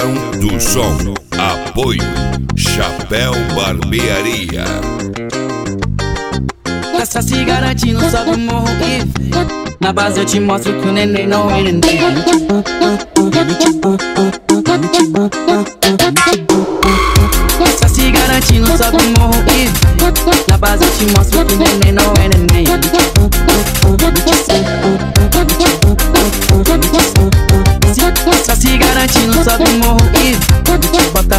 Creitão do Som. Apoio Chapéu Barbearia. Essa se garantindo, sobe o morro e vem. Na base eu te mostro que o neném não é neném. Essa se garantindo, sobe o morro e vem. Na base eu te mostro que o neném não é neném. Essa se garantindo, sobe o morro e vem. Bota.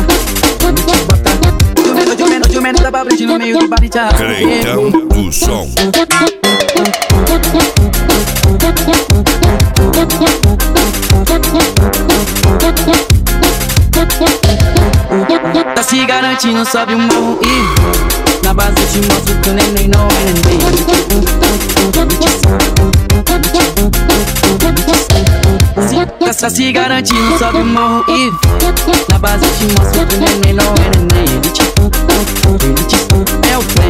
De menos da babete no meio do bariteado. Creitão do Som. Tá se garantindo, sobe o morro e vem. Na base eu te mostro que o neném não é neném. Tá se garantindo, sobe o morro e vem. Na base eu te mostro que o neném não é neném. É o trem.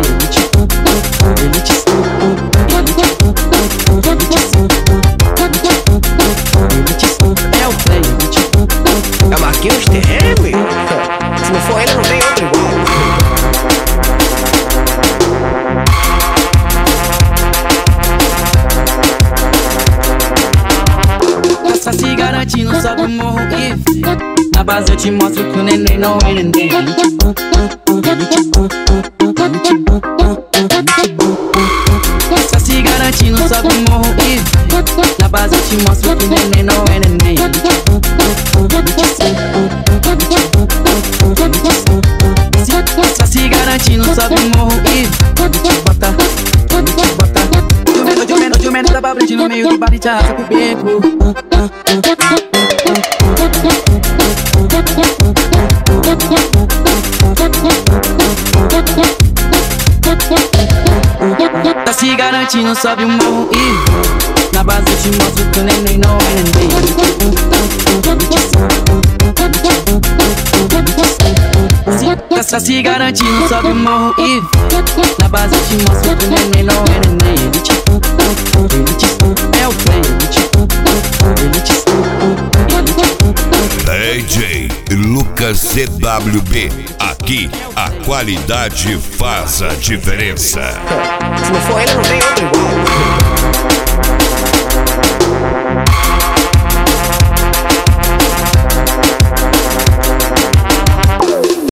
É o trem. É Marquinhos Terreno? Se não for ele, não tem outro igual. Tá se garantindo, sobe o morro e vem. Na base eu te mostro que o neném não é neném. Tá se garantindo, sobe o morro e vem. Na base eu te mostro que o neném não é neném. Tá se garantindo, sobe o morro e vem. Bota. De menos da babete no meio do bariteado pro beco. Tá se garantindo, sobe o morro e vem. Na base eu te mostro que o neném não é neném. Tá se garantindo, sobe o morro e vem. Na base eu te mostro que o neném não é neném. É o trem. DJ Lucas CWB. Aqui a qualidade faz a diferença. Se não for ele, não tem outro igual.